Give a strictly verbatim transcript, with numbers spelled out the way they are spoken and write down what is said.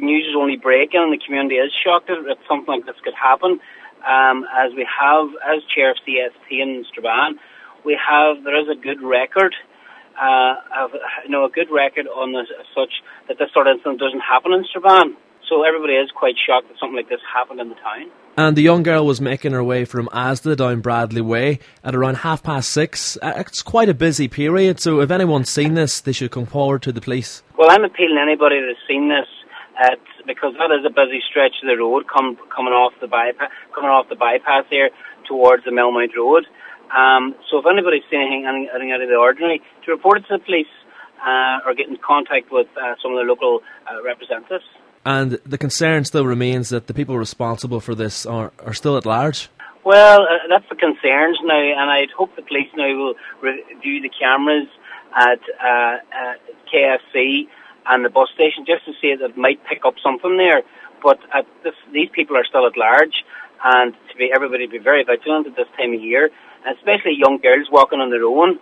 news is only breaking and the community is shocked that something like this could happen. Um, as we have, as chair of C S T in Strabane, we have, there is a good record, uh, of, you know, a good record on this as such that this sort of incident doesn't happen in Strabane. So everybody is quite shocked that something like this happened in the town. And the young girl was making her way from Asda down Bradley Way at around half past six. It's quite a busy period, so if anyone's seen this, they should come forward to the police. Well, I'm appealing to anybody that's seen this, uh, because that is a busy stretch of the road come, coming off the bypass, coming off the bypass here towards the Millmount Road. Um, so if anybody's seen anything, anything out of the ordinary, to report it to the police uh, or get in contact with uh, some of the local uh, representatives. And the concern still remains that the people responsible for this are, are still at large? Well, uh, that's the concerns now, and I'd hope the police now will review the cameras at uh, uh, K F C and the bus station just to see if it might pick up something there. But uh, this, these people are still at large, and to be everybody be very vigilant at this time of year, and especially young girls walking on their own.